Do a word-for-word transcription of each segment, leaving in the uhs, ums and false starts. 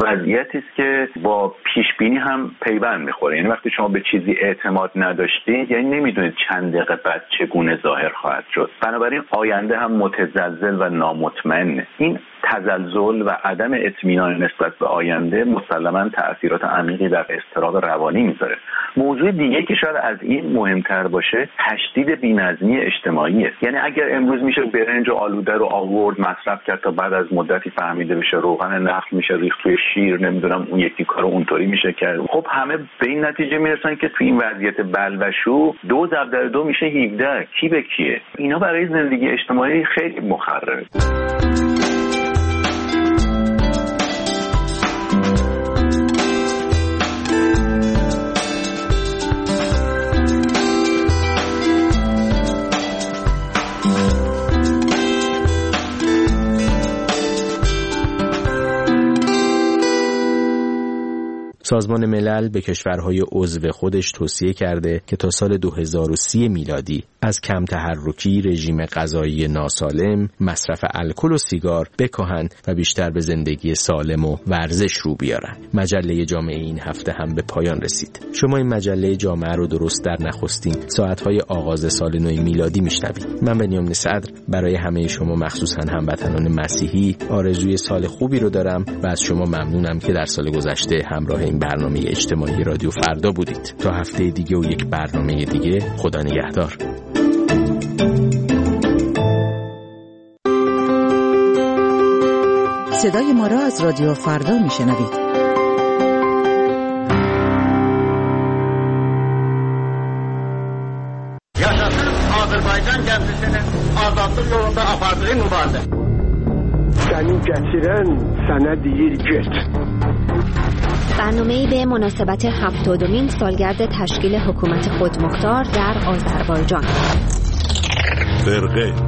وضعیتی است که با پیش بینی هم پیوند میخوره. یعنی وقتی شما به چیزی اعتماد نداشتید یعنی نمیدونید چند دقیقه بعد چگونه ظاهر خواهد شد. بنابراین آینده هم متزلزل و نامطمئنه. این تزلزل و عدم اطمینان نسبت به آینده مسلماً تأثیرات عمیقی در اضطراب روانی میذاره. موضوع دیگه که شاید از این مهمتر باشه تشدید بی‌نظمی اجتماعی است. یعنی اگر امروز میشه برنج و آلوده رو آورد مصرف کرد تا بعد از مدتی فهمیده بشه روغن نخل میشه ریخت توی شیر، نمیدونم اون یکی کارو اونطوری میشه کرد، خب همه به این نتیجه میرسن که تو این وضعیت بلوشو دو ضرب در دو میشه هفده. کی به کیه؟ اینا برای زندگی اجتماعی خیلی مخربه. سازمان ملل به کشورهای عضو خودش توصیه کرده که تا سال دو هزار و سی میلادی از کم تحرکی، رژیم غذایی ناسالم، مصرف الکل و سیگار بکاهند و بیشتر به زندگی سالم و ورزش رو بیارن. مجله جامعه این هفته هم به پایان رسید. شما این مجله جامعه رو درست در نخستین ساعتهای آغاز سال نو میلادی میشنوید. من بنیامین صدر برای همه شما مخصوصاً هموطنان مسیحی آرزوی سال خوبی رو دارم و از شما ممنونم که در سال گذشته همراه این برنامه اجتماعی رادیو فردا بودید. تا هفته دیگه و یک برنامه دیگه، خدا نگهدار. صدای ما را از رادیو فردا میشنوید. Yaşasın Azərbaycan gənclərinin azadlıq yolunda apardığı mübarizə. Səni gətirən sənə deyir get. برنامه‌ای به مناسبت هفتادمین سالگرد تشکیل حکومت خودمختار در آذربایجان. فرقه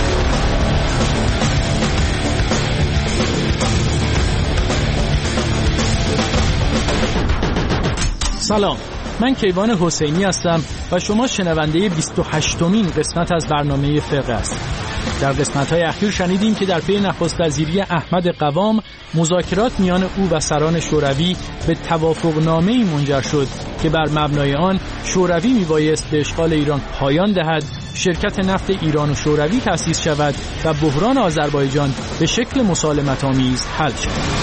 سلام، من کیوان حسینی هستم و شما شنونده بیست و هشتمین قسمت از برنامه فرقه هستید. در قسمت‌های اخیر شنیدیم که در پی نخست وزیری احمد قوام مذاکرات میان او و سران شوروی به توافقنامه‌ای منجر شد که بر مبنای آن شوروی میبایست به اشغال ایران پایان دهد، شرکت نفت ایران و شوروی تأسیس شود و بحران آذربایجان به شکل مسالمت‌آمیز حل شود.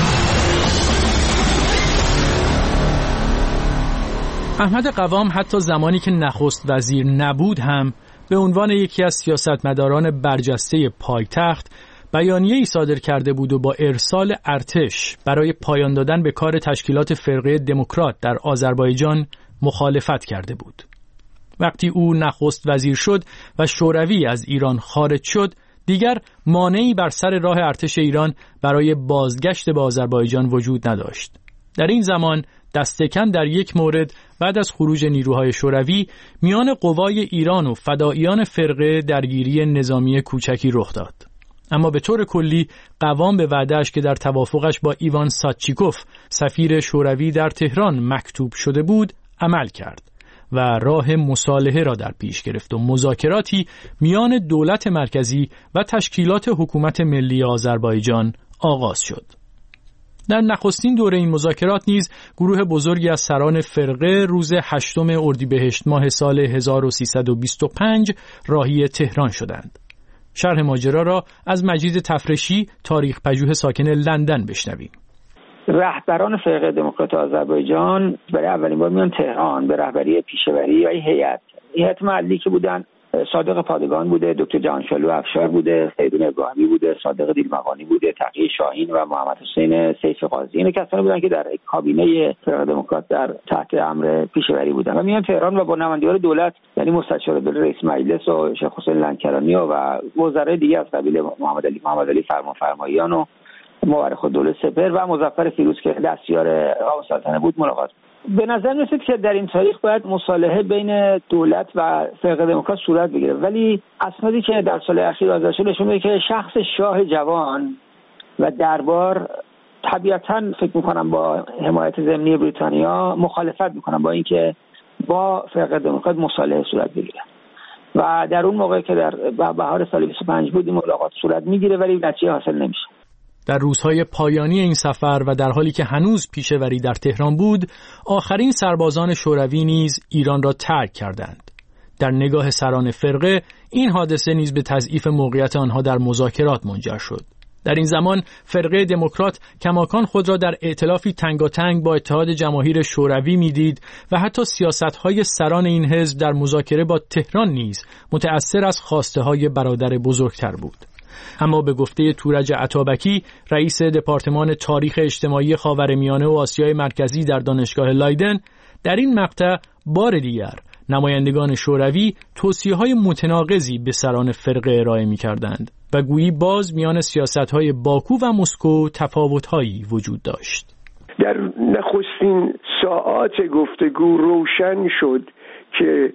احمد قوام حتی زمانی که نخست وزیر نبود هم به عنوان یکی از سیاستمداران برجسته پایتخت بیانیه‌ای صادر کرده بود و با ارسال ارتش برای پایان دادن به کار تشکیلات فرقه دموکرات در آذربایجان مخالفت کرده بود. وقتی او نخست وزیر شد و شوروی از ایران خارج شد، دیگر مانعی بر سر راه ارتش ایران برای بازگشت به آذربایجان وجود نداشت. در این زمان دستکم در یک مورد بعد از خروج نیروهای شوروی میان قوای ایران و فداییان فرقه درگیری نظامی کوچکی رخ داد. اما به طور کلی قوام به وعده‌اش که در توافقش با ایوان ساتچیکوف سفیر شوروی در تهران مکتوب شده بود عمل کرد و راه مصالحه را در پیش گرفت و مذاکراتی میان دولت مرکزی و تشکیلات حکومت ملی آذربایجان آغاز شد. در نخستین دوره این مذاکرات نیز گروه بزرگی از سران فرقه روز هشتم اردیبهشت ماه سال هزار و سیصد و بیست و پنج راهی تهران شدند. شرح ماجرا را از مجید تفرشی، تاریخ پژوه ساکن لندن بشنویم. رهبران فرقه دموکرات آذربایجان برای اولین بار میان تهران به رهبری پیشوری و هیئت هیئت محلی که بودن صادق پادگان بوده، دکتر جهانشالو افشار بوده، سیدون ابراهیمی بوده، صادق دیلمقانی بوده، تقی شاهین و محمد حسین سیف قاضی. این کسانی بودن که در کابینه فرقه دموکرات در تحت امر پیشوری بودن و میان تهران و با نمایندگان دولت یعنی مستشار دولت رئیس مجلس و شیخ حسین لنکرانی و وزرای دیگه از قبیل محمد علی محمد علی فرمانفرماییان و مورخ الدوله سپهر و مظفر فیروز که دستیار آقا سلطنه بود ملاقات. به نظر میاد که در این تاریخ باید مصالحه بین دولت و فرقه دموکرات صورت بگیره، ولی اسنادی که در سال اخیر آزاد شده نشون میده که شخص شاه جوان و دربار طبیعتاً فکر میکنم با حمایت ضمنی بریتانیا مخالفت میکنن با اینکه با فرقه دموکرات مصالحه صورت بگیره و در اون موقع که در بهار سال بیست و پنج بود این ملاقات صورت میگیره ولی نتیجه حاصل نمیشه. در روزهای پایانی این سفر و در حالی که هنوز پیشه‌وری در تهران بود، آخرین سربازان شوروی نیز ایران را ترک کردند. در نگاه سران فرقه این حادثه نیز به تضعیف موقعیت آنها در مذاکرات منجر شد. در این زمان فرقه دموکرات کماکان خود را در ائتلافی تنگاتنگ با اتحاد جماهیر شوروی میدید و حتی سیاست‌های سران این حزب در مذاکره با تهران نیز متأثر از خواسته‌های برادر بزرگتر بود. اما به گفته تورج عطابکی، رئیس دپارتمان تاریخ اجتماعی خاورمیانه و آسیای مرکزی در دانشگاه لایدن، در این مقطع بار دیگر نمایندگان شوروی توصیه‌های متناقضی به سران فرقه ارائه می‌کردند و گویی باز میان سیاست‌های باکو و مسکو تفاوت‌هایی وجود داشت. در نخستین ساعات گفتگو روشن شد که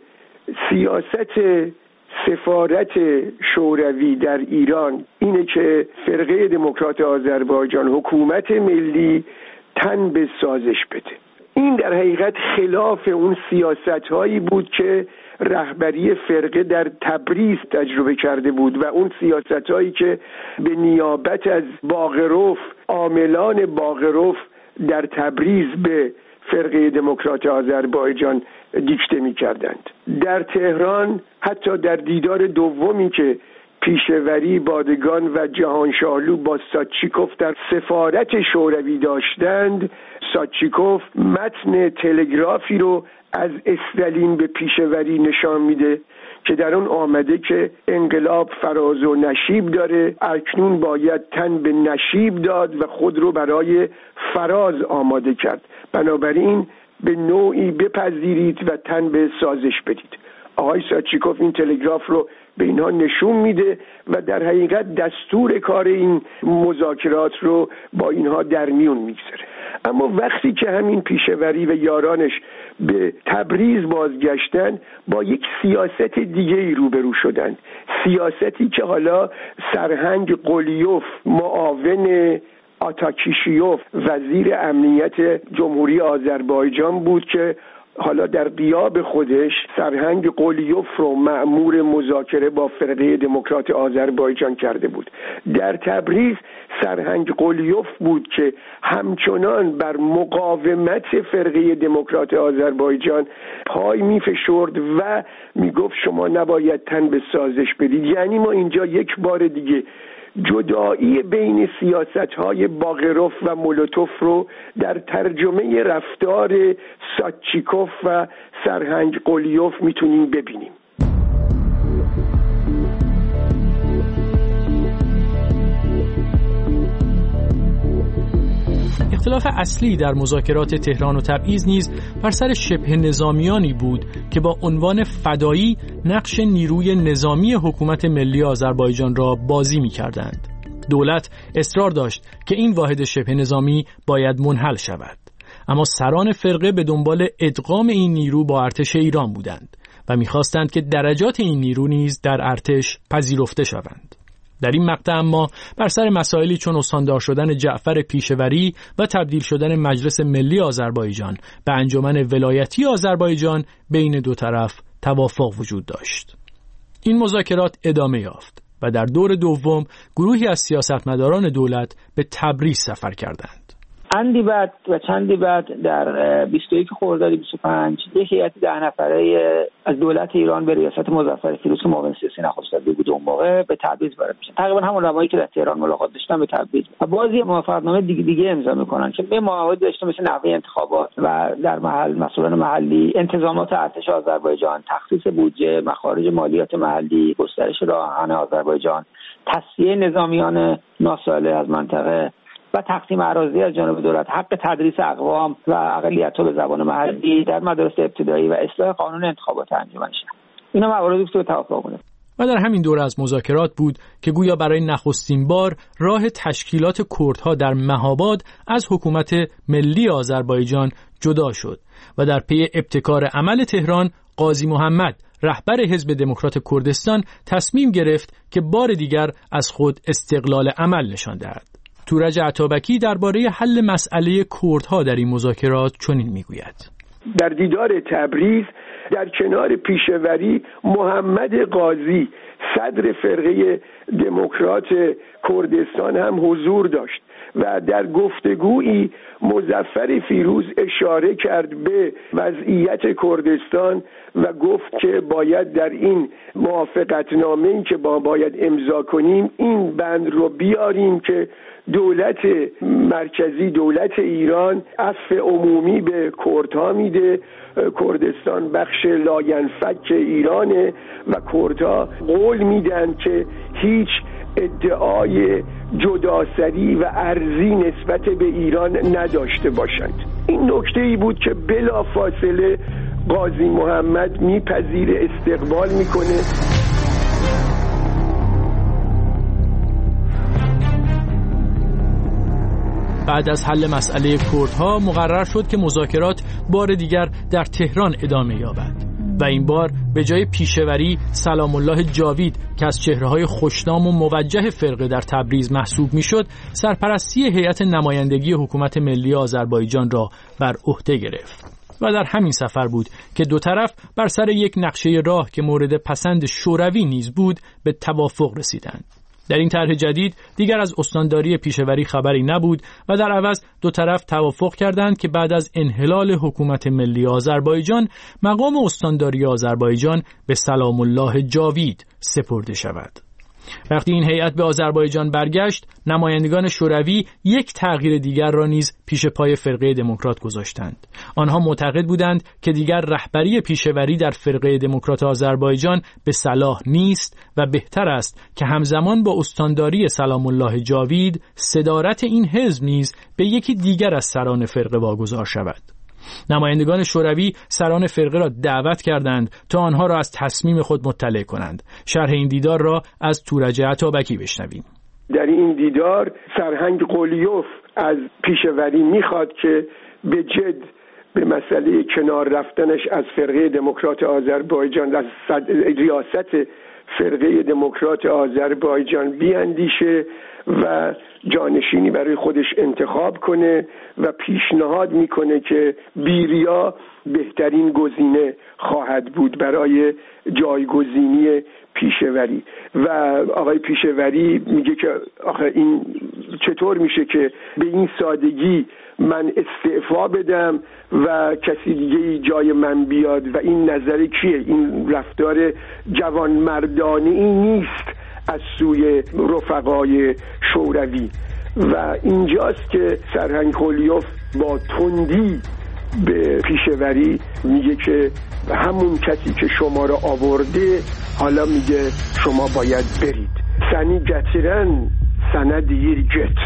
سیاست سفارت شوروی در ایران اینه که فرقه دموکرات آذربایجان حکومت ملی تن به سازش بده. این در حقیقت خلاف اون سیاست‌هایی بود که رهبری فرقه در تبریز تجربه کرده بود و اون سیاست‌هایی که به نیابت از باغروف عاملان باغروف در تبریز به فرقه دموکرات آذربایجان دیکته می‌کردند. در تهران حتی در دیدار دومی که پیشه‌وری بادگان و جهانشاهلو با ساتچیکوف در سفارت شوروی داشتند، ساتچیکوف متن تلگرافی رو از استالین به پیشه‌وری نشان میده که در اون آمده که انقلاب فراز و نشیب داره، اکنون باید تن به نشیب داد و خود رو برای فراز آماده کرد، بنابراین به نوعی بپذیرید و تن به سازش بدید. آقای ساتچیکوف این تلگراف رو به اینها نشون میده و در حقیقت دستور کار این مذاکرات رو با اینها در میون میگذاره. اما وقتی که همین پیشه‌وری و یارانش به تبریز بازگشتن، با یک سیاست دیگه‌ای روبرو شدند، سیاستی که حالا سرهنگ قلیوف معاون آتاکیشیوف وزیر امنیت جمهوری آذربایجان بود که حالا در غیاب خودش سرهنگ قلیوف رو مأمور مذاکره با فرقه دموکرات آذربایجان کرده بود. در تبریز سرهنگ قلیوف بود که همچنان بر مقاومت فرقه دموکرات آذربایجان پای میفشرد و میگفت شما نباید تن به سازش بدید. یعنی ما اینجا یک بار دیگه جدایی بین سیاست‌های باغروف و مولوتوف رو در ترجمه رفتار ساتچیکوف و سرهنگ قلیوف میتونیم ببینیم. اختلاف اصلی در مذاکرات تهران و تبعیض نیز بر سر شبه نظامیانی بود که با عنوان فدایی نقش نیروی نظامی حکومت ملی آذربایجان را بازی می‌کردند. دولت اصرار داشت که این واحد شبه نظامی باید منحل شود، اما سران فرقه به دنبال ادغام این نیرو با ارتش ایران بودند و می‌خواستند که درجات این نیرو نیز در ارتش پذیرفته شوند. در این مقطع اما بر سر مسائلی چون استاندار شدن جعفر پیشه‌وری و تبدیل شدن مجلس ملی آذربایجان به انجمن ولایتی آذربایجان بین دو طرف توافق وجود داشت. این مذاکرات ادامه یافت و در دور دوم گروهی از سیاستمداران دولت به تبریز سفر کردند. اندی بعد و چندی بعد در بیست و یک خرداد بیست و پنج یک هیئت ده نفره از دولت ایران به ریاست مظفر فیروز معاون سیاسی نخست وزیر بود اون موقع به تبریز وارد میشن. تقریبا همون علمایی که در تهران ملاقات داشتن به تبریز و بعضی موافقتنامه دیگه دیگه امضا میکنن که به موارد داشته مثل نحوه انتخابات و در محل مسئولان محلی، انتظامات ارتش آذربایجان، تخصیص بودجه، مخارج مالیات محلی، گسترش راه آهن آذربایجان، تصفیه نظامیان ناصالح از منطقه و تقسیم اراضی از جانب دولت، حق تدریس اقوام و اقلیت‌ها به زبان محلی در مدارس ابتدایی و اصلاح قانون انتخابات انجمن شد. اینا مواردی بود که توافق بود. و در همین دوره از مذاکرات بود که گویا برای نخستین بار راه تشکیلات کردها در مهاباد از حکومت ملی آذربایجان جدا شد و در پی ابتکار عمل تهران، قاضی محمد رهبر حزب دموکرات کردستان تصمیم گرفت که بار دیگر از خود استقلال عمل نشان دهد. تورج عطابکی درباره حل مسئله کردها در این مذاکرات چنین میگوید: در دیدار تبریز در کنار پیشه‌وری محمد قاضی صدر فرقه دموکرات کردستان هم حضور داشت و در گفتگویی مظفر فیروز اشاره کرد به وضعیت کردستان و گفت که باید در این موافقتنامه‌ای که با باید امضا کنیم این بند رو بیاریم که دولت مرکزی، دولت ایران عفو عمومی به کردها میده، کردستان بخش لاینفک ایرانه و کردها قول میدن که هیچ ادعای جداسری و ارزی نسبت به ایران نداشته باشند. این نکته ای بود که بلا فاصله قاضی محمد میپذیره، استقبال میکنه. بعد از حل مسئله کردها مقرر شد که مذاکرات بار دیگر در تهران ادامه یابد و این بار به جای پیشوری سلام الله جاوید که از چهره‌های خوشنام و موجه فرقه در تبریز محسوب میشد، سرپرستی هیئت نمایندگی حکومت ملی آذربایجان را بر عهده گرفت و در همین سفر بود که دو طرف بر سر یک نقشه راه که مورد پسند شوروی نیز بود به توافق رسیدند. در این طرح جدید دیگر از استانداری پیشوری خبری نبود و در عوض دو طرف توافق کردند که بعد از انحلال حکومت ملی آذربایجان مقام استانداری آذربایجان به سلام الله جاوید سپرده شود. وقتی این هیئت به آذربایجان برگشت، نمایندگان شوروی یک تغییر دیگر را نیز پیش پای فرقه دموکرات گذاشتند. آنها معتقد بودند که دیگر رهبری پیشوری در فرقه دموکرات آذربایجان به صلاح نیست و بهتر است که همزمان با استانداری سلام الله جاوید صدارت این حزب نیز به یکی دیگر از سران فرقه واگذار شود. نمایندگان شوروی سران فرقه را دعوت کردند تا آنها را از تصمیم خود مطلع کنند. شرح این دیدار را از تورج عطابکی بشنویم. در این دیدار سرهنگ قلیوف از پیشوری میخواد که به جد به مسئله کنار رفتنش از فرقه دموکرات آذربایجان، از ریاست فرقه دموکرات آذربایجان بیاندیشه و جانشینی برای خودش انتخاب کنه و پیشنهاد میکنه که بیریا بهترین گزینه خواهد بود برای جایگزینی پیشوری. و آقای پیشوری میگه که آخه این چطور میشه که به این سادگی من استعفا بدم و کسی دیگه جای من بیاد و این نظر کیه؟ این رفتار جوانمردانه ای نیست از سوی رفقای شوروی. و اینجاست که سرهنگ قلیوف با تندی به پیشوری میگه که همون کسی که شما را آورده حالا میگه شما باید برید. سنی گترن سنه دیر گت.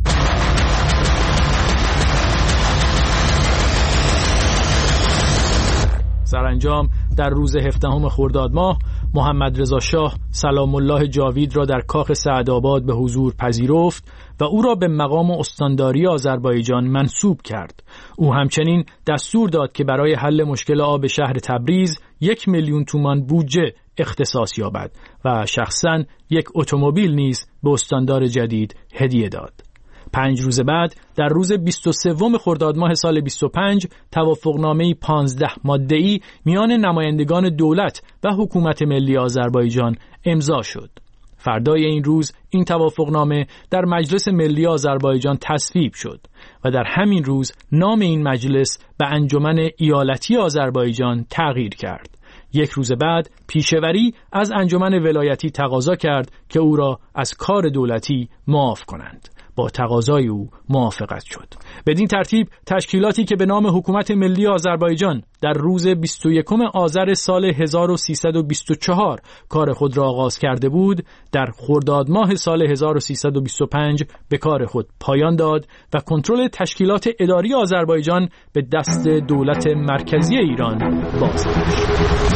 سرانجام در روز هفدهم خرداد ماه محمد رضا شاه سلام الله جاوید را در کاخ سعدآباد به حضور پذیرفت و او را به مقام استانداری آذربایجان منصوب کرد. او همچنین دستور داد که برای حل مشکل آب شهر تبریز یک میلیون تومان بودجه اختصاص یابد و شخصاً یک اتومبیل نیز به استاندار جدید هدیه داد. پنج روز بعد در روز بیست و سوم خرداد ماه سال بیست و پنج توافقنامه‌ای پانزده ماده‌ای میان نمایندگان دولت و حکومت ملی آذربایجان امضا شد. فردای این روز این توافقنامه در مجلس ملی آذربایجان تصویب شد و در همین روز نام این مجلس به انجمن ایالتی آذربایجان تغییر کرد. یک روز بعد پیشوری از انجمن ولایتی تقاضا کرد که او را از کار دولتی معاف کنند. با تقاضای او موافقت شد. بدین ترتیب تشکیلاتی که به نام حکومت ملی آذربایجان در روز بیست و یکم آذر سال هزار و سیصد و بیست و چهار کار خود را آغاز کرده بود، در خرداد ماه سال هزار و سیصد و بیست و پنج به کار خود پایان داد و کنترل تشکیلات اداری آذربایجان به دست دولت مرکزی ایران بازگشت.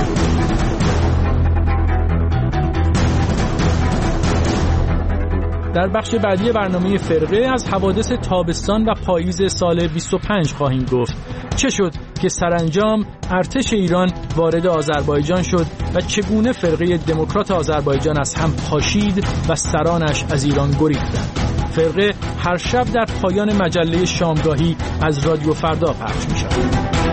در بخش بعدی برنامه فرقه از حوادث تابستان و پاییز سال بیست و پنج خواهیم گفت. چه شد که سرانجام ارتش ایران وارد آذربایجان شد و چگونه فرقه دموکرات آذربایجان از هم پاشید و سرانش از ایران گریختند. فرقه هر شب در پایان مجله شامگاهی از رادیو فردا پخش می شود.